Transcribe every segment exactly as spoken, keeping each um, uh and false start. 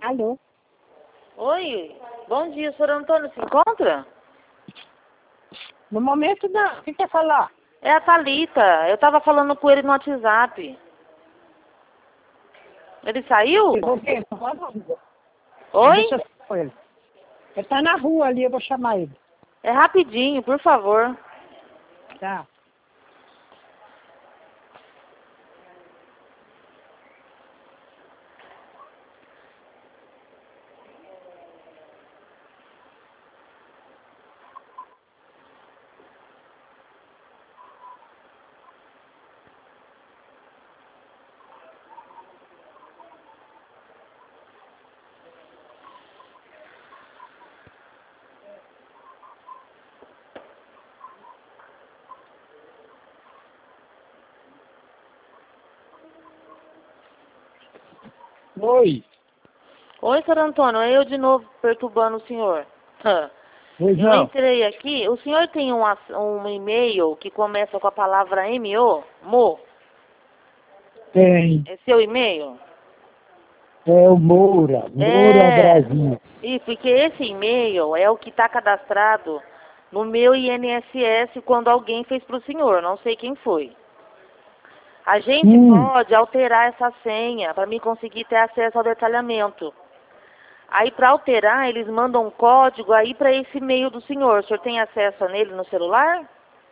Alô? Oi, bom dia, senhor Antônio se encontra? No momento não. Quem quer falar? É a Thalita, eu tava falando com ele no WhatsApp. Ele saiu? Eu vou ver, eu vou na rua. Oi? Deixa eu falar com ele. Ele tá na rua ali, eu vou chamar ele. É rapidinho, por favor. Tá. Oi. Oi, senhor Antônio, é eu de novo perturbando o senhor. Pois Eu não. entrei aqui, o senhor tem um, ass- um e-mail que começa com a palavra M O? Mo? Tem. É seu e-mail? É o Moura. Moura É, Brasil. isso, porque esse e-mail é o que está cadastrado no meu I N S S quando alguém fez para o senhor, não sei quem foi. A gente Hum. pode alterar essa senha para mim conseguir ter acesso ao detalhamento. Aí para alterar, eles mandam um código aí para esse e-mail do senhor. O senhor tem acesso nele no celular?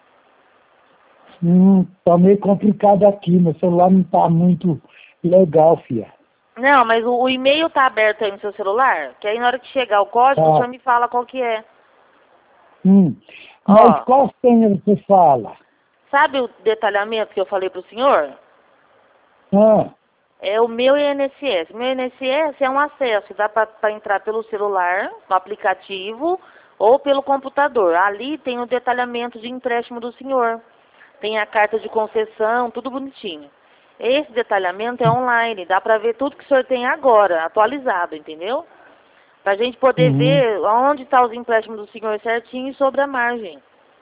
Hum. Tá meio complicado aqui. Meu celular não tá muito legal, filha. Não, mas o, o e-mail tá aberto aí no seu celular? Que aí na hora que chegar o código, o Tá. senhor me fala qual que é. Hum. Mas Ó, qual senha você fala? sabe o detalhamento que eu falei pro senhor? Ah. É o meu I N S S. Meu I N S S é um acesso, dá para entrar pelo celular, no aplicativo ou pelo computador. Ali tem o detalhamento de empréstimo do senhor. Tem a carta de concessão, tudo bonitinho. Esse detalhamento é online, dá para ver tudo que o senhor tem agora, atualizado, entendeu? Para a gente poder Uhum. ver onde estão os empréstimos do senhor certinho e sobre a margem.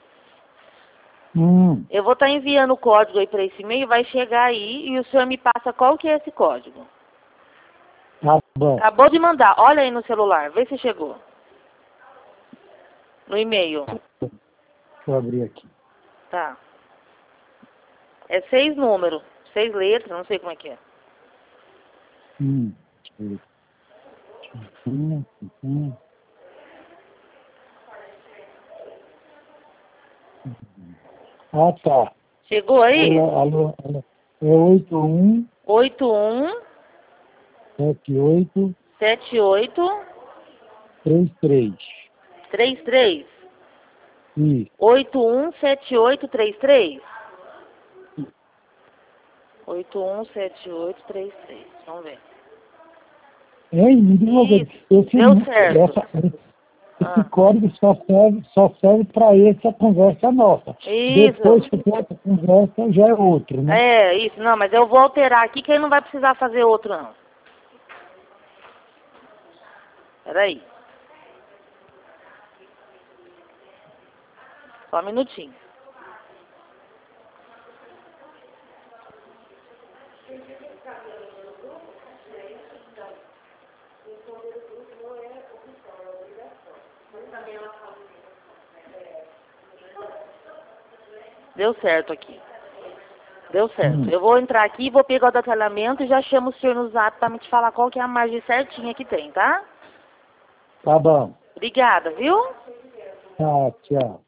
Hum. Eu vou estar enviando o código aí para esse e-mail, vai chegar aí e o senhor me passa qual que é esse código. Tá bom. Acabou de mandar, olha aí no celular, vê se chegou. No e-mail, Deixa eu abrir aqui. tá. É seis números, seis letras, não sei como é que é. Hum. Hum. Hum. Ah, tá. Chegou aí? Alô, alô, alô. É oito um oito um sete oito sete oito três três. três três. Isso. oito um sete oito três três. oito um sete oito três três. Vamos ver. Ei, me diga uma coisa. Isso, Esse, deu certo. essa, esse Ah, código só serve, só serve para essa conversa nossa. Depois isso. que tem outra conversa, já é outro, né? É, isso. Não, mas eu vou alterar aqui que aí não vai precisar fazer outro, não. Peraí. Só um minutinho. Deu certo aqui. Deu certo. Hum. Eu vou entrar aqui, vou pegar o detalhamento e já chamo o senhor no zap pra me te falar qual que é a margem certinha que tem, tá? Tá bom. Obrigada, viu? Tá, tchau.